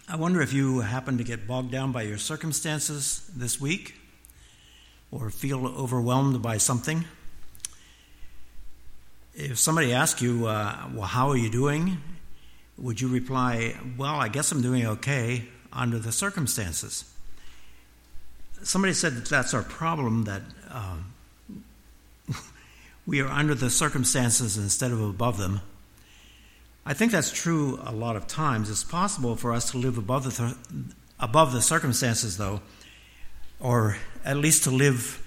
I wonder if you happen to get bogged down by your circumstances this week or feel overwhelmed by something. If somebody asks you, well, how are you doing? Would you reply, well, I guess I'm doing okay under the circumstances? Somebody said that that's our problem, that we are under the circumstances instead of above them. I think that's true a lot of times. It's possible for us to live above the circumstances, though, or at least to live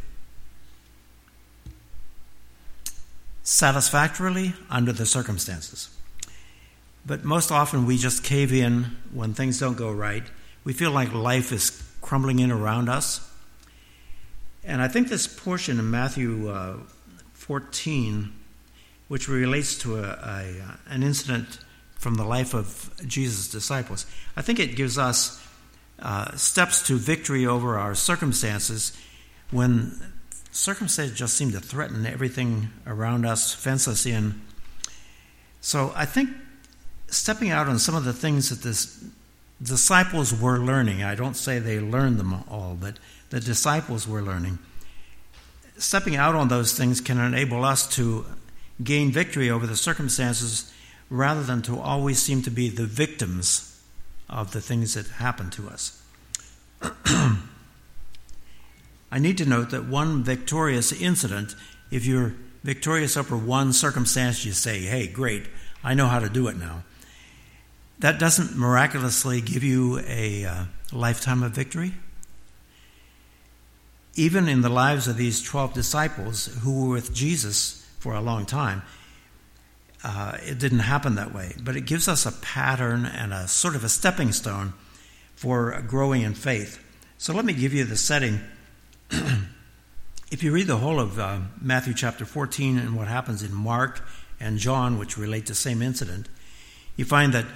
satisfactorily under the circumstances. But most often we just cave in when things don't go right. We feel like life is crumbling in around us. And I think this portion in Matthew 14, which relates to an incident from the life of Jesus' disciples, I think it gives us steps to victory over our circumstances when circumstances just seem to threaten everything around us, fence us in. So I think stepping out on some of the things that the disciples were learning, I don't say they learned them all, but the disciples were learning. Stepping out on those things can enable us to gain victory over the circumstances rather than to always seem to be the victims of the things that happen to us. I need to note that one victorious incident, if you're victorious over one circumstance, you say, hey, great, I know how to do it now. That doesn't miraculously give you a lifetime of victory. Even in the lives of these 12 disciples who were with Jesus for a long time, it didn't happen that way. But it gives us a pattern and a sort of a stepping stone for growing in faith. So let me give you the setting. If you read the whole of Matthew chapter 14 and what happens in Mark and John, which relate to the same incident, you find that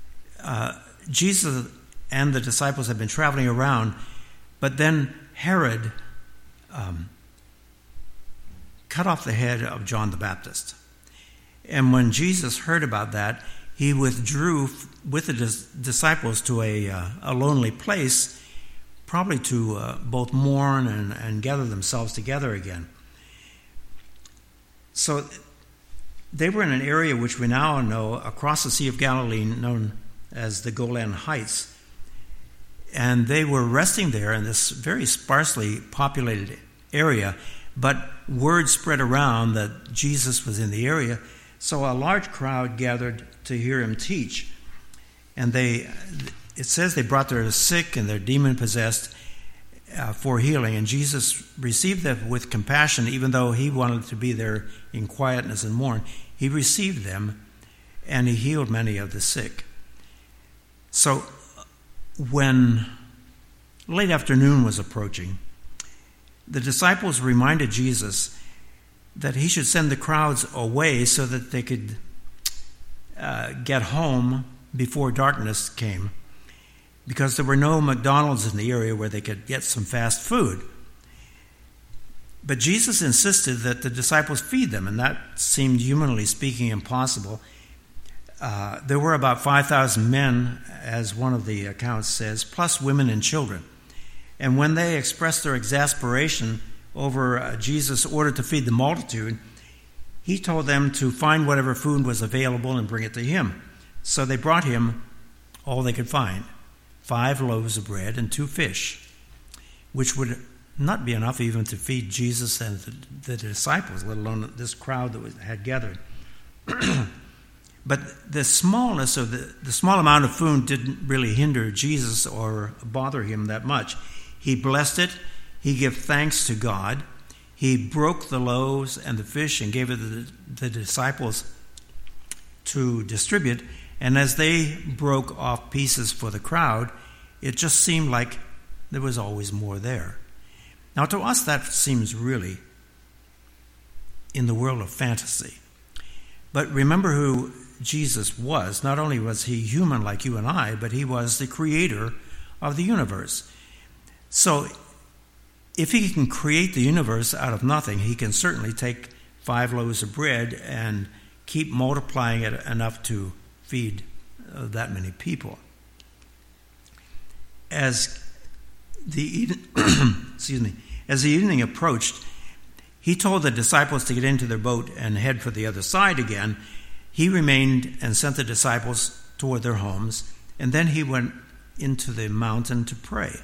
Jesus and the disciples have been traveling around, but then Herod cut off the head of John the Baptist. And when Jesus heard about that, he withdrew with the disciples to a lonely place, probably to both mourn and gather themselves together again. So they were in an area which we now know across the Sea of Galilee, known as the Golan Heights. And they were resting there in this very sparsely populated area, but word spread around that Jesus was in the area, so a large crowd gathered to hear him teach. And it says they brought their sick and their demon-possessed for healing, and Jesus received them with compassion, even though he wanted to be there in quietness and mourn. He received them, and he healed many of the sick. So when late afternoon was approaching, the disciples reminded Jesus that he should send the crowds away so that they could get home before darkness came, because there were no McDonald's in the area where they could get some fast food. But Jesus insisted that the disciples feed them, and that seemed, humanly speaking, impossible. There were about 5,000 men, as one of the accounts says, plus women and children. And when they expressed their exasperation over Jesus' order to feed the multitude, he told them to find whatever food was available and bring it to him. So they brought him all they could find, 5 loaves of bread and 2 fish, which would not be enough even to feed Jesus and the disciples, let alone this crowd that had gathered. But the smallness of the small amount of food didn't really hinder Jesus or bother him that much. He blessed it. He gave thanks to God. He broke the loaves and the fish and gave it to the disciples to distribute. And as they broke off pieces for the crowd, it just seemed like there was always more there. Now, to us, that seems really in the world of fantasy. But remember who Jesus was. Not only was he human like you and I, but he was the creator of the universe. So if he can create the universe out of nothing, he can certainly take 5 loaves of bread and keep multiplying it enough to feed that many people. As the as the evening approached, he told the disciples to get into their boat and head for the other side again. He remained and sent the disciples toward their homes, and then he went into the mountain to pray.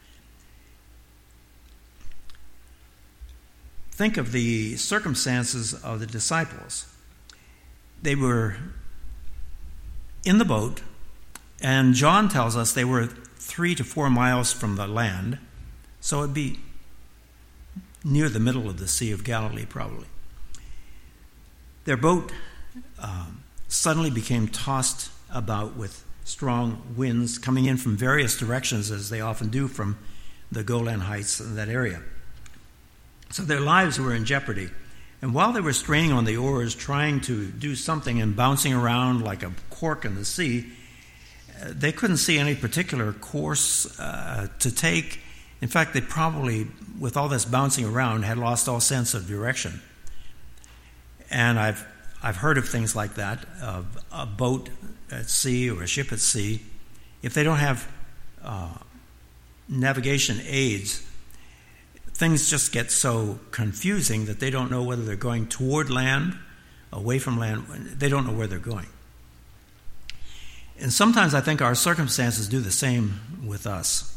Think of the circumstances of the disciples. They were in the boat, and John tells us they were 3 to 4 miles from the land, so it'd be near the middle of the Sea of Galilee, probably. Their boat suddenly became tossed about with strong winds coming in from various directions, as they often do from the Golan Heights in that area. So their lives were in jeopardy. And while they were straining on the oars, trying to do something and bouncing around like a cork in the sea, they couldn't see any particular course to take. In fact, they probably, with all this bouncing around, had lost all sense of direction. And I've heard of things like that, of a boat at sea or a ship at sea. If they don't have navigation aids, things just get so confusing that they don't know whether they're going toward land, away from land. They don't know where they're going. And sometimes I think our circumstances do the same with us.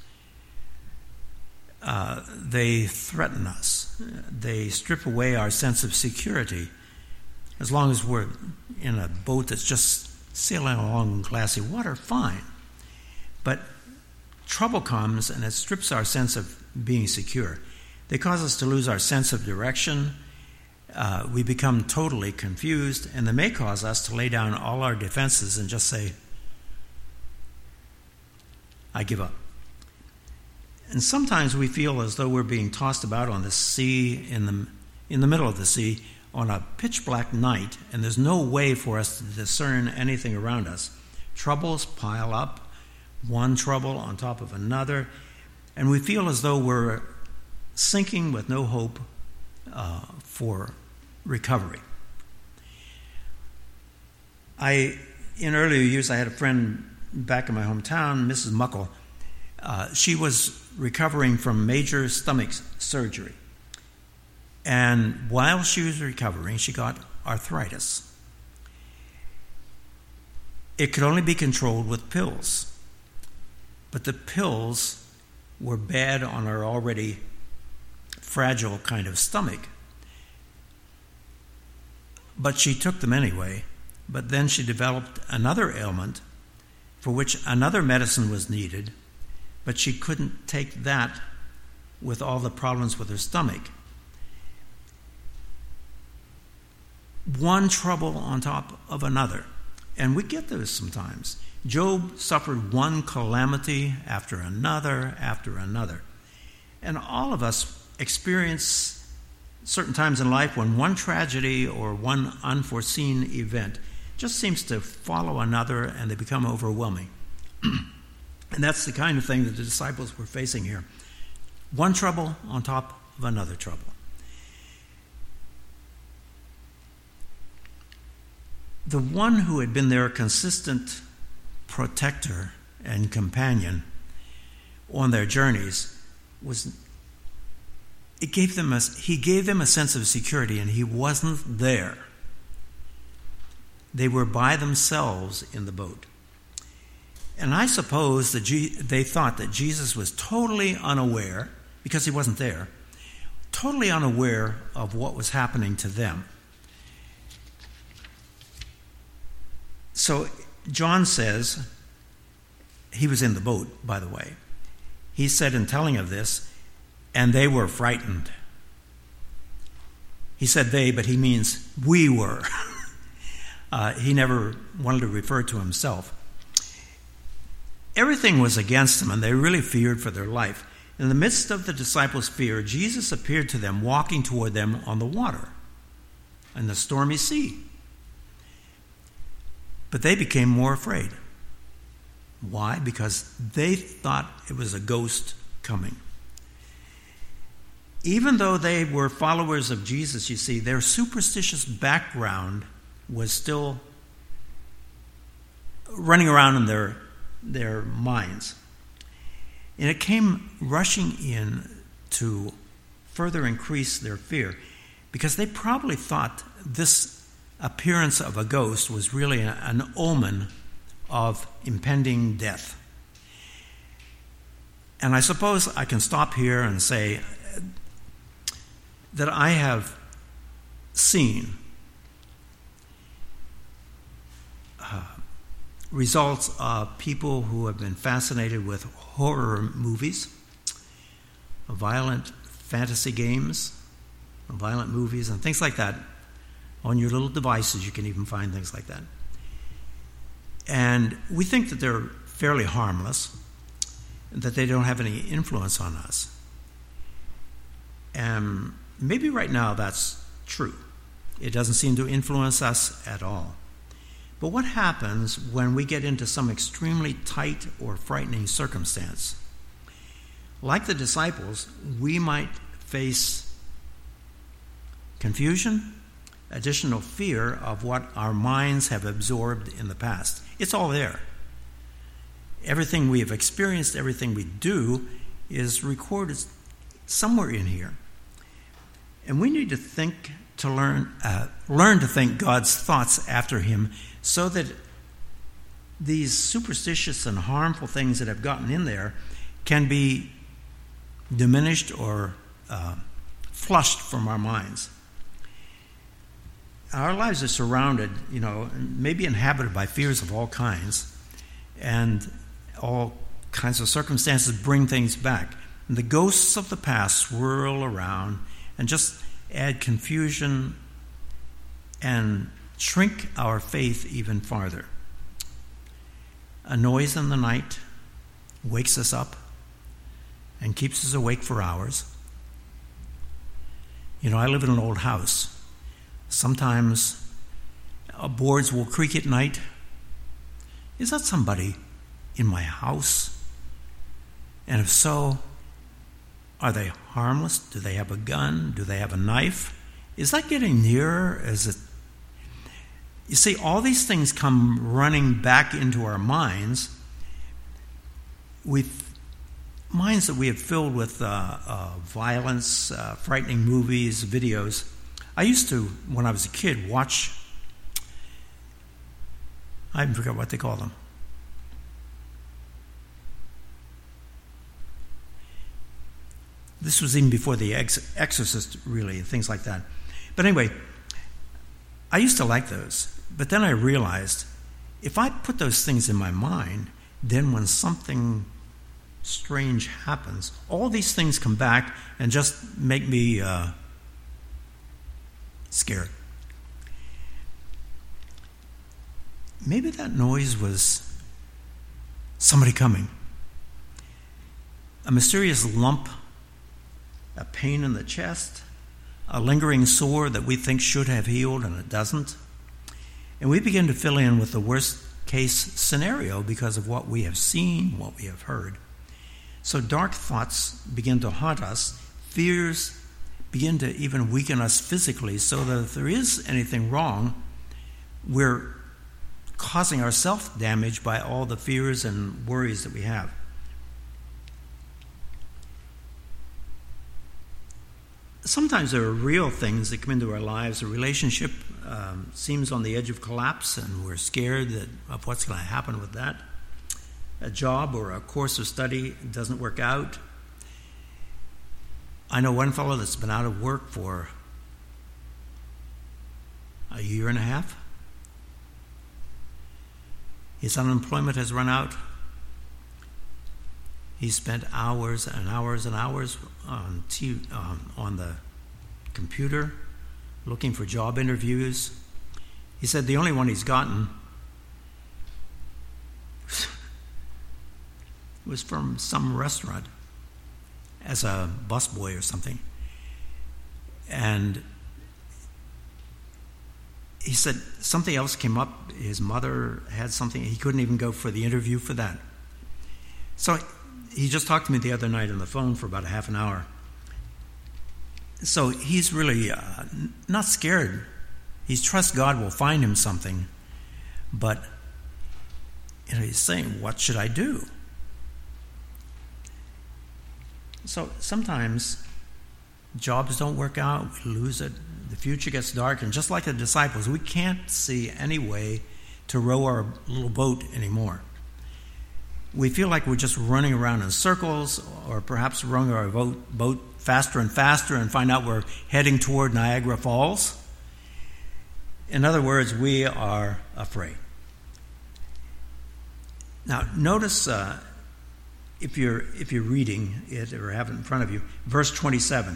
They threaten us. They strip away our sense of security. As long as we're in a boat that's just sailing along glassy water, fine. But trouble comes and it strips our sense of being secure. They cause us to lose our sense of direction. We become totally confused, and they may cause us to lay down all our defenses and just say, I give up. And sometimes we feel as though we're being tossed about on the sea, in the middle of the sea, on a pitch black night, and there's no way for us to discern anything around us. Troubles pile up, one trouble on top of another, and we feel as though we're sinking with no hope for recovery. In earlier years, I had a friend back in my hometown, Mrs. Muckle. She was recovering from major stomach surgery. And while she was recovering, she got arthritis. It could only be controlled with pills. But the pills were bad on her already fragile kind of stomach. But she took them anyway. But then she developed another ailment for which another medicine was needed, but she couldn't take that with all the problems with her stomach. One trouble on top of another. And we get those sometimes. Job suffered one calamity after another after another. And all of us experience certain times in life when one tragedy or one unforeseen event just seems to follow another and they become overwhelming. And that's the kind of thing that the disciples were facing here. One trouble on top of another trouble. The one who had been their consistent protector and companion on their journeys he gave them a sense of security, and he wasn't there. They were by themselves in the boat. And I suppose that they thought that Jesus was totally unaware, because he wasn't there, totally unaware of what was happening to them. So John says, he was in the boat, by the way. He said in telling of this, and they were frightened. He said they, but he means we were. He never wanted to refer to himself. Everything was against them, and they really feared for their life. In the midst of the disciples' fear, Jesus appeared to them, walking toward them on the water in the stormy sea. But they became more afraid. Why? Because they thought it was a ghost coming. Even though they were followers of Jesus, you see, their superstitious background was still running around in their minds. And it came rushing in to further increase their fear, because they probably thought this appearance of a ghost was really an omen of impending death. And I suppose I can stop here and say that I have seen results of people who have been fascinated with horror movies, violent fantasy games, violent movies, and things like that. On your little devices, you can even find things like that. And we think that they're fairly harmless, that they don't have any influence on us. And maybe right now that's true. It doesn't seem to influence us at all. But what happens when we get into some extremely tight or frightening circumstance? Like the disciples, we might face confusion, additional fear of what our minds have absorbed in the past. It's all there. Everything we have experienced, everything we do is recorded somewhere in here. And we need to learn to think God's thoughts after him, so that these superstitious and harmful things that have gotten in there can be diminished or flushed from our minds. Our lives are surrounded, maybe inhabited by fears of all kinds, and all kinds of circumstances bring things back. And the ghosts of the past swirl around and just add confusion and shrink our faith even farther. A noise in the night wakes us up and keeps us awake for hours. I live in an old house. Sometimes boards will creak at night. Is that somebody in my house? And if so, are they harmless? Do they have a gun? Do they have a knife? Is that getting nearer? You see, all these things come running back into our minds. Minds that we have filled with violence, frightening movies, videos. I used to, when I was a kid, watch, I forgot what they call them. This was even before The Exorcist, really, things like that. But anyway, I used to like those. But then I realized, if I put those things in my mind, then when something strange happens, all these things come back and just make me scared. Maybe that noise was somebody coming. A mysterious lump, a pain in the chest, a lingering sore that we think should have healed and it doesn't. And we begin to fill in with the worst case scenario because of what we have seen, what we have heard. So dark thoughts begin to haunt us. Fears begin to even weaken us physically, so that if there is anything wrong, we're causing ourselves damage by all the fears and worries that we have. Sometimes there are real things that come into our lives. A relationship seems on the edge of collapse, and we're scared of what's going to happen with that. A job or a course of study doesn't work out. I know one fellow that's been out of work for a year and a half. His unemployment has run out. He spent hours and hours and hours on the computer looking for job interviews. He said the only one he's gotten was from some restaurant as a busboy or something. And he said something else came up. His mother had something. He couldn't even go for the interview for that. So he just talked to me the other night on the phone for about a half an hour. So he's really not scared. He trusts God will find him something. But he's saying, what should I do? So sometimes jobs don't work out, we lose it, the future gets dark, and just like the disciples, we can't see any way to row our little boat anymore. We feel like we're just running around in circles, or perhaps rowing our boat faster and faster and find out we're heading toward Niagara Falls. In other words, we are afraid. Now, notice if you're reading it or have it in front of you, verse 27.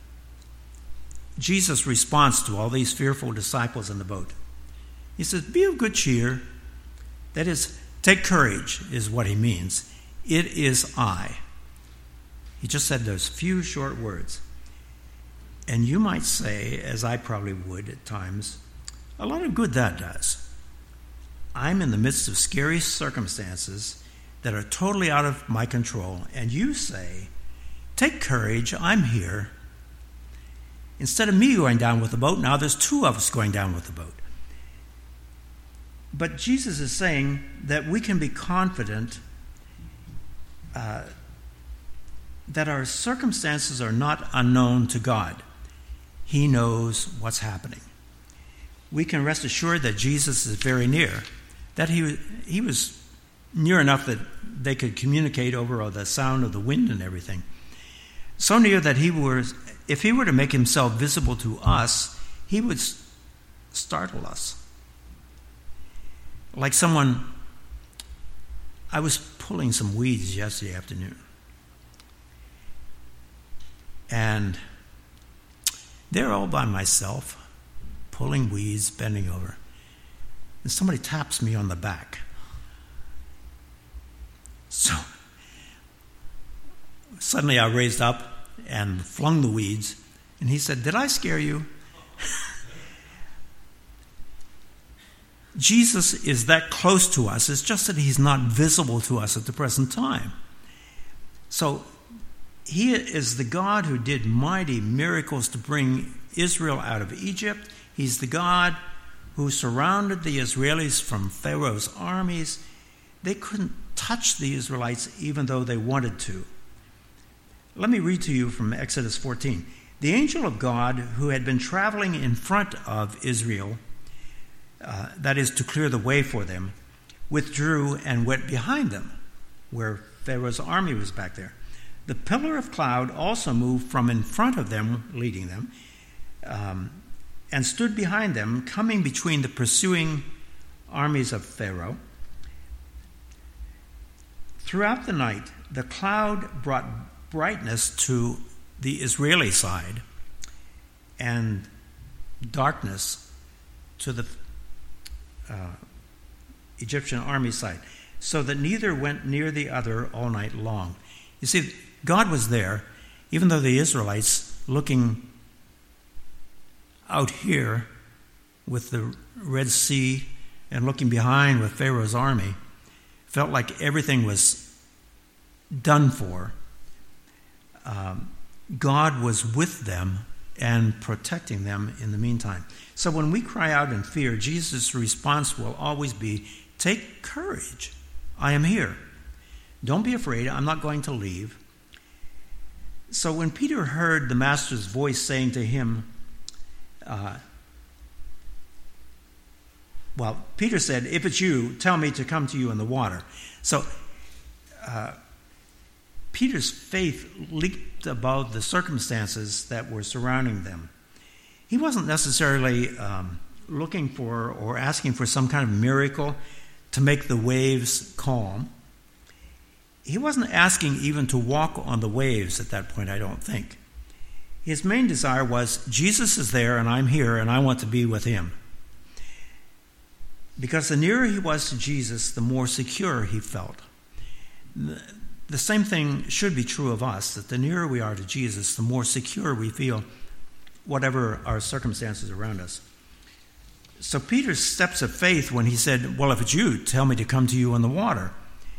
Jesus' response to all these fearful disciples in the boat. He says, "Be of good cheer." That is, take courage is what he means. It is I. He just said those few short words. And you might say, as I probably would at times, a lot of good that does. I'm in the midst of scary circumstances that are totally out of my control, and you say, take courage, I'm here. Instead of me going down with the boat, now there's two of us going down with the boat. But Jesus is saying that we can be confident that our circumstances are not unknown to God. He knows what's happening. We can rest assured that Jesus is very near, that he was near enough that they could communicate over the sound of the wind and everything. So near that if he were to make himself visible to us, he would startle us. Like I was pulling some weeds yesterday afternoon. And there all by myself, pulling weeds, bending over. And somebody taps me on the back. So suddenly I raised up and flung the weeds. And he said, "Did I scare you?" Jesus is that close to us. It's just that he's not visible to us at the present time. So he is the God who did mighty miracles to bring Israel out of Egypt. He's the God who surrounded the Israelis from Pharaoh's armies. They couldn't touch the Israelites even though they wanted to. Let me read to you from Exodus 14. The angel of God who had been traveling in front of Israel, that is to clear the way for them, withdrew and went behind them, where Pharaoh's army was back there. The pillar of cloud also moved from in front of them, leading them, and stood behind them, coming between the pursuing armies of Pharaoh. Throughout the night, the cloud brought brightness to the Israeli side and darkness to the Egyptian army side, so that neither went near the other all night long. You see, God was there, even though the Israelites, looking out here with the Red Sea and looking behind with Pharaoh's army, felt like everything was done for. God was with them and protecting them in the meantime. So when we cry out in fear, Jesus' response will always be, take courage. I am here. Don't be afraid. I'm not going to leave. So when Peter heard the Master's voice saying to him, Peter said, if it's you, tell me to come to you in the water. So Peter's faith leaped above the circumstances that were surrounding them. He wasn't necessarily looking for or asking for some kind of miracle to make the waves calm. He wasn't asking even to walk on the waves at that point, I don't think. His main desire was, Jesus is there and I'm here and I want to be with him. Because the nearer he was to Jesus, the more secure he felt. The same thing should be true of us, that the nearer we are to Jesus, the more secure we feel, whatever our circumstances around us. So Peter's steps of faith when he said, well, if it's you, tell me to come to you on the water.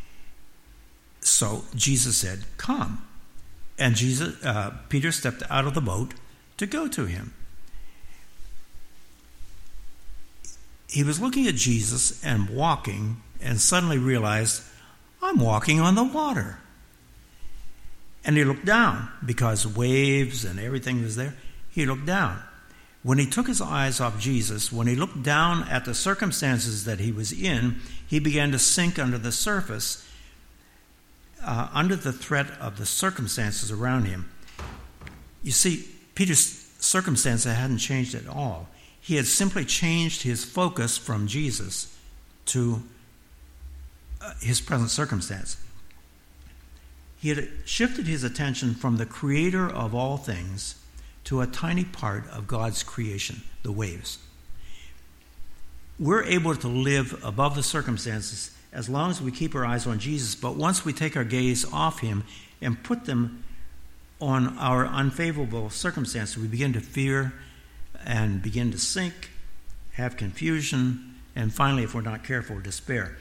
So Jesus said, come. And Peter stepped out of the boat to go to him. He was looking at Jesus and walking and suddenly realized, I'm walking on the water. And he looked down because waves and everything was there. He looked down. When he took his eyes off Jesus, when he looked down at the circumstances that he was in, he began to sink under the surface, under the threat of the circumstances around him. You see, Peter's circumstances hadn't changed at all. He had simply changed his focus from Jesus to his present circumstance. He had shifted his attention from the creator of all things to a tiny part of God's creation, the waves. We're able to live above the circumstances as long as we keep our eyes on Jesus, but once we take our gaze off him and put them on our unfavorable circumstances, we begin to fear and begin to sink, have confusion, and finally, if we're not careful, despair.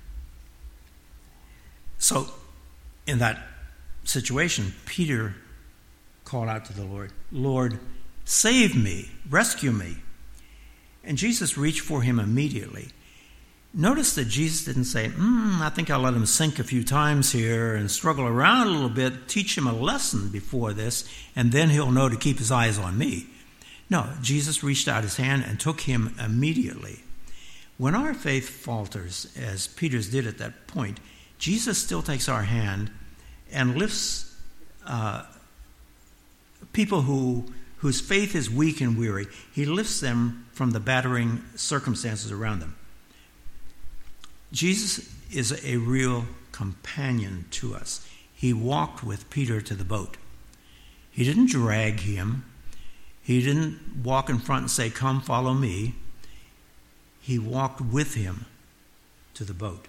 So, in that situation, Peter called out to the Lord, "Lord, save me, rescue me." And Jesus reached for him immediately. Notice that Jesus didn't say, I think I'll let him sink a few times here and struggle around a little bit, teach him a lesson before this, and then he'll know to keep his eyes on me. No, Jesus reached out his hand and took him immediately. When our faith falters, as Peter's did at that point, Jesus still takes our hand and lifts people whose faith is weak and weary. He lifts them from the battering circumstances around them. Jesus is a real companion to us. He walked with Peter to the boat. He didn't drag him. He didn't walk in front and say, "Come, follow me." He walked with him to the boat.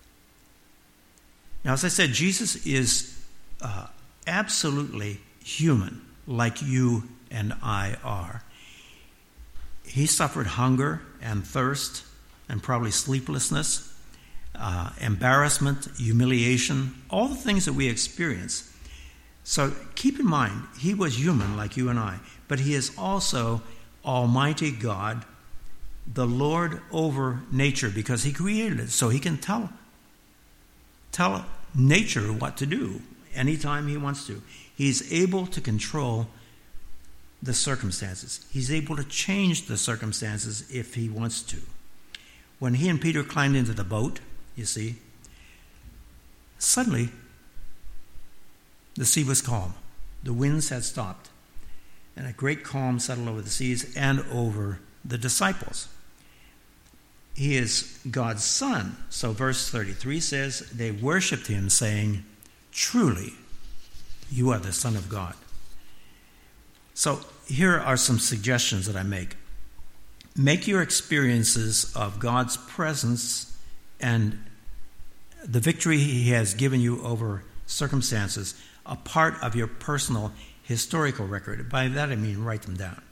Now, as I said, Jesus is absolutely human, like you and I are. He suffered hunger and thirst and probably sleeplessness, embarrassment, humiliation, all the things that we experience. So keep in mind, he was human like you and I, but he is also Almighty God, the Lord over nature, because he created it, so he can tell nature what to do anytime he wants to. He's able to control the circumstances. He's able to change the circumstances if he wants to. When he and Peter climbed into the boat, you see, suddenly the sea was calm. The winds had stopped, and a great calm settled over the seas and over the disciples. He is God's Son. So verse 33 says, they worshipped him, saying, "Truly, you are the Son of God." So here are some suggestions that I make. Make your experiences of God's presence and the victory he has given you over circumstances a part of your personal historical record. By that I mean write them down.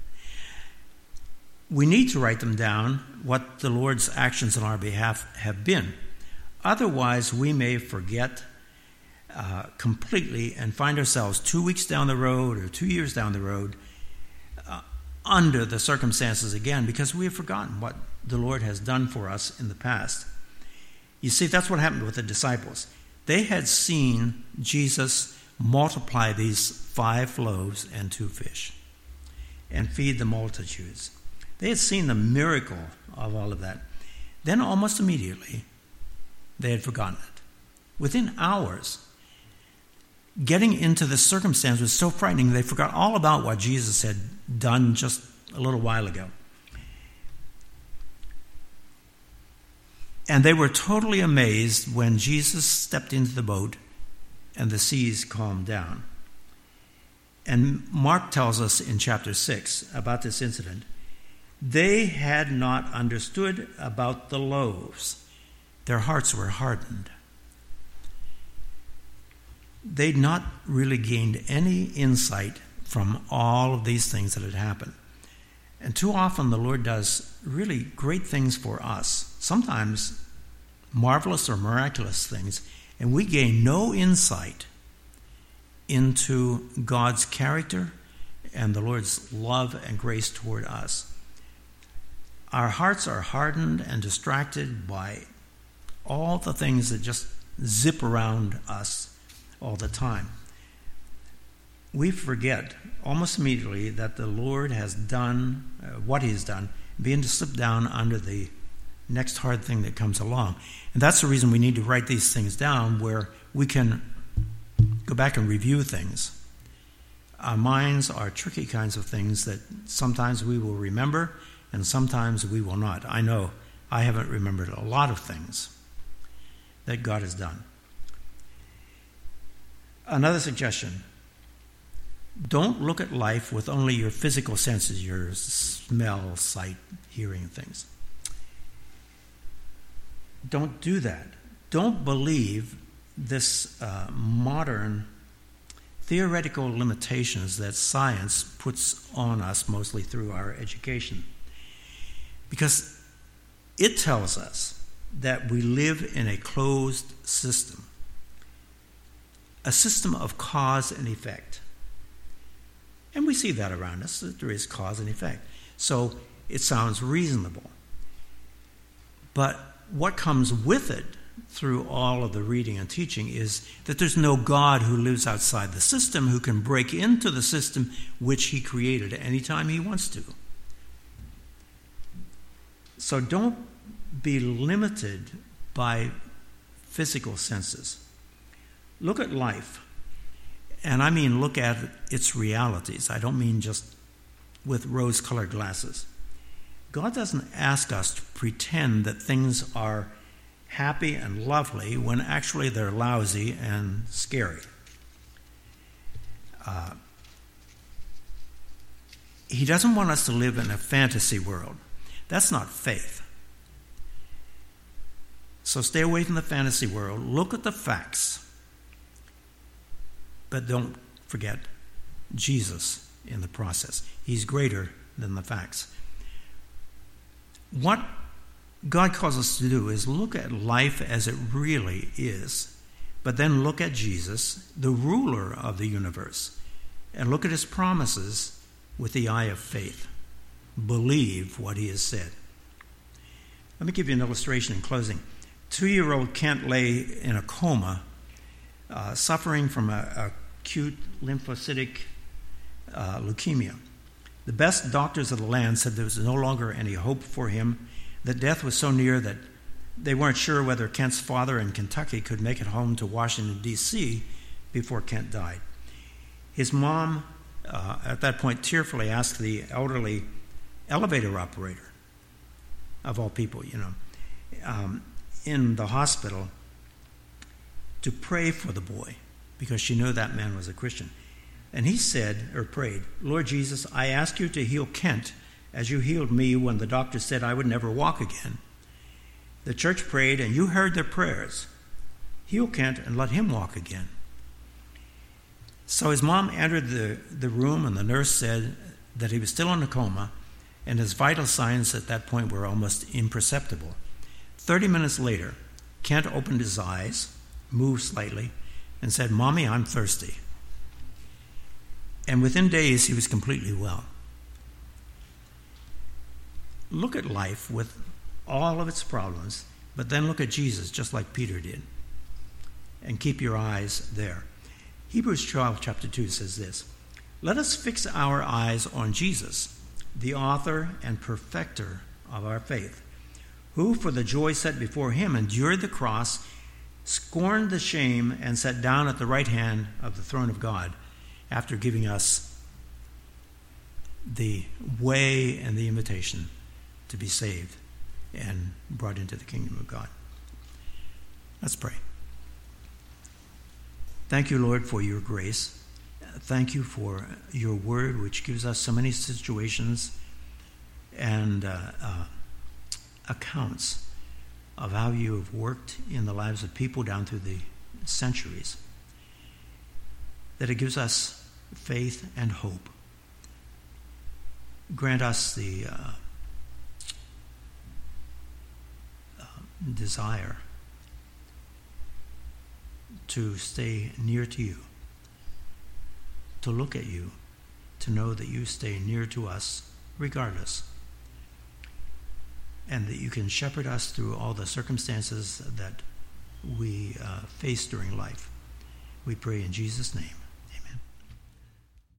We need to write them down, what the Lord's actions on our behalf have been. Otherwise, we may forget completely and find ourselves 2 weeks down the road or 2 years down the road under the circumstances again, because we have forgotten what the Lord has done for us in the past. You see, that's what happened with the disciples. They had seen Jesus multiply these 5 loaves and 2 fish and feed the multitudes. They had seen the miracle of all of that. Then almost immediately, they had forgotten it. Within hours, getting into the circumstance was so frightening, they forgot all about what Jesus had done just a little while ago. And they were totally amazed when Jesus stepped into the boat and the seas calmed down. And Mark tells us in chapter 6 about this incident. They had not understood about the loaves. Their hearts were hardened. They'd not really gained any insight from all of these things that had happened. And too often the Lord does really great things for us, sometimes marvelous or miraculous things, and we gain no insight into God's character and the Lord's love and grace toward us. Our hearts are hardened and distracted by all the things that just zip around us all the time. we forget almost immediately that the Lord has done what He has done, being to slip down under the next hard thing that comes along. And that's the reason we need to write these things down, where we can go back and review things. Our minds are tricky kinds of things that sometimes we will remember and sometimes we will not. I know I haven't remembered a lot of things that God has done. Another suggestion: don't look at life with only your physical senses, your smell, sight, hearing things. Don't do that. Don't believe this modern theoretical limitations that science puts on us, mostly through our education. Because it tells us that we live in a closed system, a system of cause and effect. And we see that around us, that there is cause and effect. So it sounds reasonable. But what comes with it through all of the reading and teaching is that there's no God who lives outside the system, who can break into the system which He created anytime He wants to. So don't be limited by physical senses. Look at life. And I mean look at its realities. I don't mean just with rose-colored glasses. God doesn't ask us to pretend that things are happy and lovely when actually they're lousy and scary. He doesn't want us to live in a fantasy world. That's not faith. So stay away from the fantasy world. Look at the facts. But don't forget Jesus in the process. He's greater than the facts. What God calls us to do is look at life as it really is, but then look at Jesus, the ruler of the universe, and look at His promises with the eye of faith. Believe what He has said. Let me give you an illustration in closing. 2-year-old Kent lay in a coma, suffering from acute lymphocytic leukemia. The best doctors of the land said there was no longer any hope for him, that death was so near that they weren't sure whether Kent's father in Kentucky could make it home to Washington, D.C. before Kent died. His mom, at that point, tearfully asked the elderly elevator operator, of all people, in the hospital, to pray for the boy, because she knew that man was a Christian. And he said, or prayed, "Lord Jesus, I ask you to heal Kent as you healed me when the doctor said I would never walk again." The church prayed, and you heard their prayers. Heal Kent and let him walk again. So his mom entered the room, and the nurse said that he was still in a coma, and his vital signs at that point were almost imperceptible. 30 minutes later, Kent opened his eyes, moved slightly, and said, "Mommy, I'm thirsty." And within days, he was completely well. Look at life with all of its problems, but then look at Jesus just like Peter did, and keep your eyes there. Hebrews 12, chapter 2 says this: "Let us fix our eyes on Jesus, the author and perfecter of our faith, who for the joy set before him endured the cross, scorned the shame, and sat down at the right hand of the throne of God," after giving us the way and the invitation to be saved and brought into the kingdom of God. Let's pray. Thank you, Lord, for your grace. Thank you for your word, which gives us so many situations and accounts of how you have worked in the lives of people down through the centuries, that it gives us faith and hope. Grant us the desire to stay near to you, to look at you, to know that you stay near to us regardless, and that you can shepherd us through all the circumstances that we face during life. We pray in Jesus' name.